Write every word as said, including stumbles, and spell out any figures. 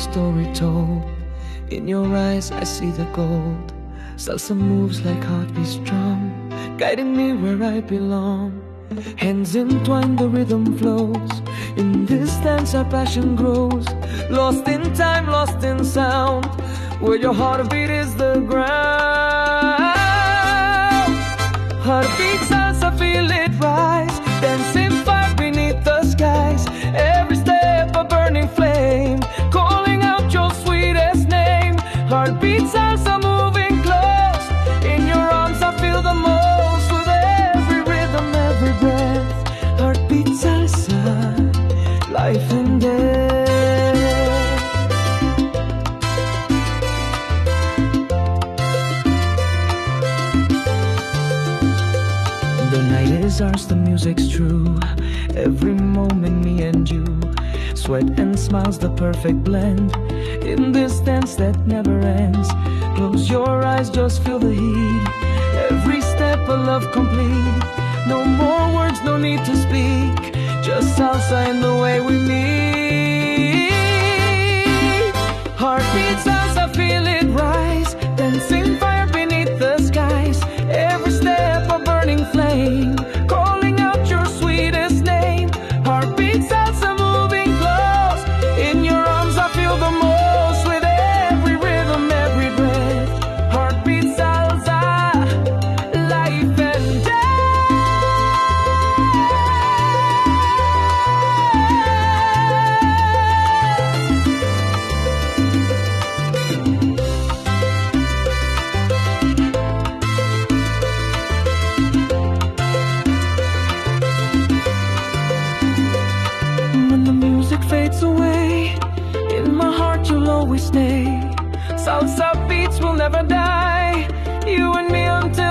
story told. In your eyes I see the gold. Salsa moves like heartbeats drum, guiding me where I belong. Hands entwined, the rhythm flows. In this dance our passion grows. Lost in time, lost in sound, where your heartbeat is the ground. Heartbeat salsa, feel it rise, dancing fire beneath the skies. Every step a burning flame, calling out your sweetest name. Heartbeat salsa, moving close. In your arms I feel the most, with every rhythm, every breath. Heartbeat salsa, life and death. The night is ours, the music's true. Every moment me and you, sweat and smiles, the perfect blend. In this dance that never ends, close your eyes, just feel the heat. Every step a love complete. No more words, no need to speak, just salsa in the way we meet. Heartbeat salsa, feel it rise, dancing fire beneath the skies. Every step a burning flame, calling out your sweetest name. Heartbeat salsa, moving close. In your arms I feel the most, with every rhythm, every breath. Heartbeat salsa, life and death. When the music fades away, in my heart you'll always stay. Salsa beats will never die, you and me until